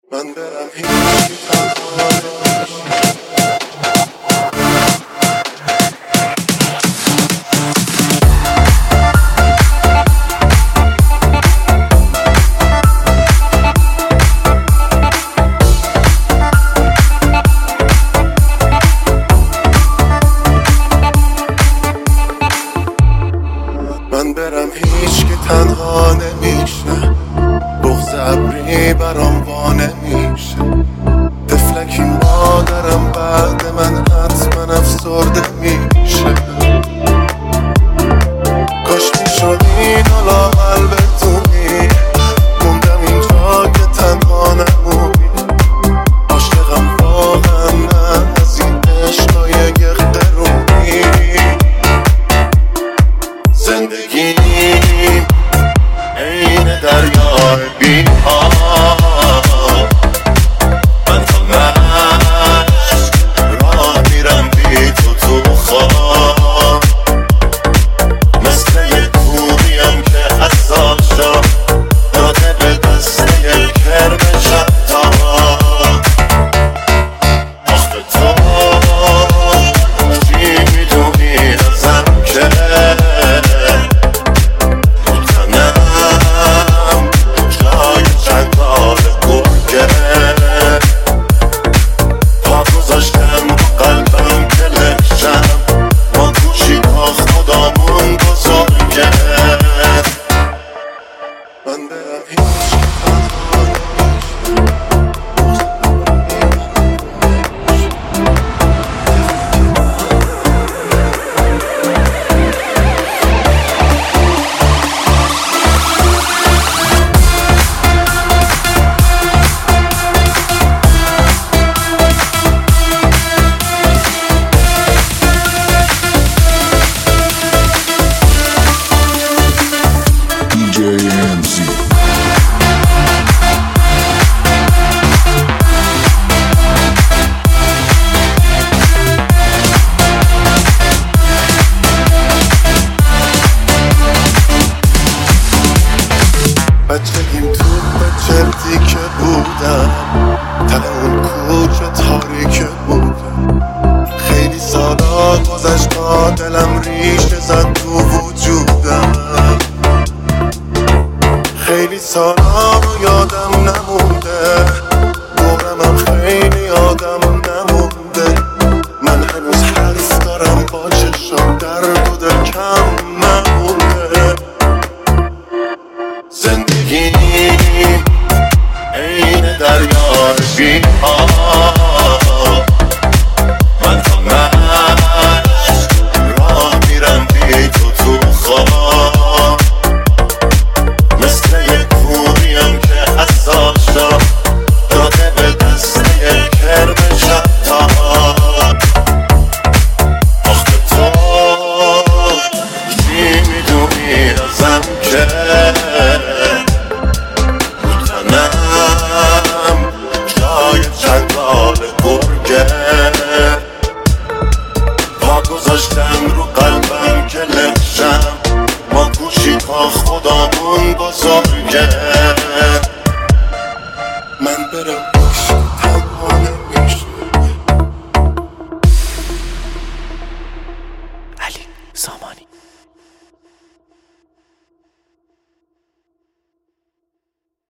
من برم هیچی تنها نمیشه. من برم هیچ که تنها نمیشه، بغض ابری برام وا نمیشه. طفلکی مادرم بعد من حتما افسرده میشه. کاش میشد اینو لااقل بتونی، موندم اینجا که تنها نمونی. عاشقم واقعا نه از این عشقای یخدرونی. زندگیم عین دریای بی‌آب، من تا مشک راه میرم بی تو خواب. مثل یه کوهیم که حساسا داده به دست یه کرم شبتاب. آخه تو چی میدونی ازم که من برم هیچ که تنها بچگیم تو بچردی که بودم، ته اون کوچه تاریکه بودم. خیلی سالا گذشت تا دلم ریشه زد تو وجودم. خیلی سالا رو یادم نمونده، دورمم خیلی آدم نمونده. من هنوز حرف دارم با چشم، درد و دل کم نمونده. زندگیم عین دریای بی‌آب،